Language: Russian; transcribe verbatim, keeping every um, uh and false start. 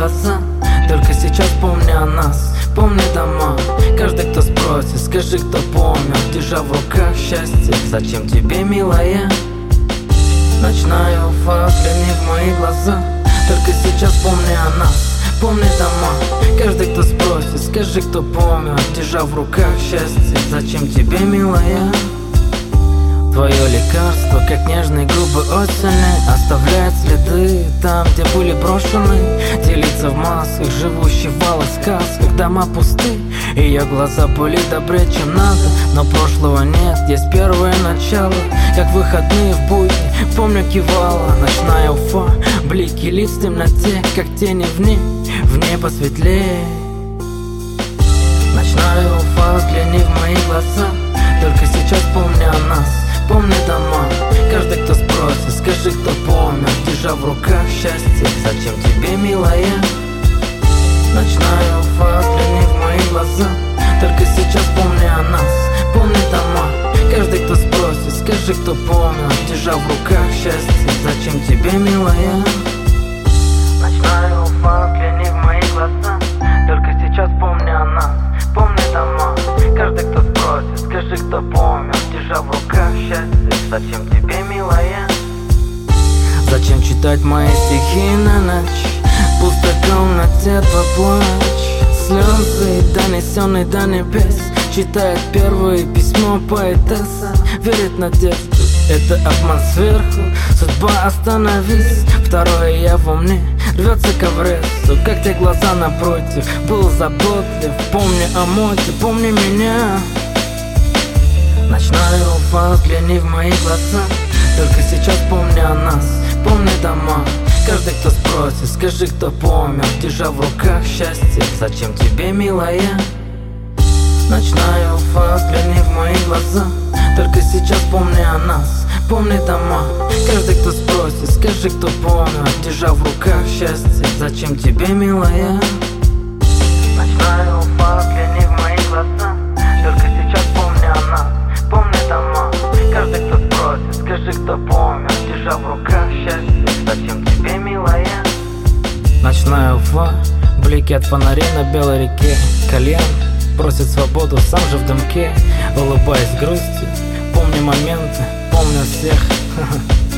глаза. Только сейчас помни о нас, помни дома. Каждый, кто спросит, скажи, кто помнит, держа в руках счастье. Зачем тебе, милая? Ночная Уфа, взгляни в мои глаза. Только сейчас помни о нас, помни дома. Каждый, кто спросит, скажи, кто помнит, держа в руках счастье. Зачем тебе, милая? Твое лекарство, как нежные губы осени, оставляет следы там, где были брошены. Делится в масках, живущий в алых сказках. Дома пусты, ее глаза были добрее, чем надо. Но прошлого нет, есть первое начало. Как выходные в будни, помню, кивала ночная Уфа. Блики лиц в темноте, как тени в ней, в небо светлее. Ночная Уфа, взгляни в мои глаза. Только сейчас помни о нас, помни дома. Каждый, кто спросит, скажи, кто помнит, держа в руках счастье. Зачем тебе, милая? Ночная Уфа, взгляни в мои глаза. Только сейчас помни о нас, помни дома. Каждый, кто спросит, скажи, кто помнит, держа в руках счастье. Зачем тебе, милая? Ночная Уфа, взгляни в мои глаза. Только сейчас помни о нас, помни дома. Каждый, кто спросит, скажи, кто помнит, держа в руках счастье. Зачем тебе, милая? Зачем читать мои стихи на ночь? В пустой комнате твой плач, слезы, донесенные до небес. Читает первое письмо поэтесса, верит в надежду, это обман сверху. Судьба, остановись, второе я во мне рвется к Эвересту. Как те глаза напротив, был заботлив. Помни о моде, помни меня. Ночная Уфа, взгляни в мои глаза. Только сейчас помни о нас, помни дома. Каждый, кто спросит, скажи, кто помнит, держа в руках счастье. Зачем тебе, милая? Ночная Уфа, взгляни в мои глаза. Только сейчас помни о нас, помни дома. Каждый, кто спросит, скажи, кто помнит, держа в руках счастье. Зачем тебе, милая? Ночная Уфа, взгляни в мои глаза. Только сейчас помни о нас, помни дома. Каждый, кто спросит, скажи, кто помнит, держа в руках счастье. Зачем тебе, милая? Ночная Уфа, блики от фонарей на белой реке. Кальян просит свободу, сам же в дымке, улыбаясь грустью. Помни моменты, помню всех.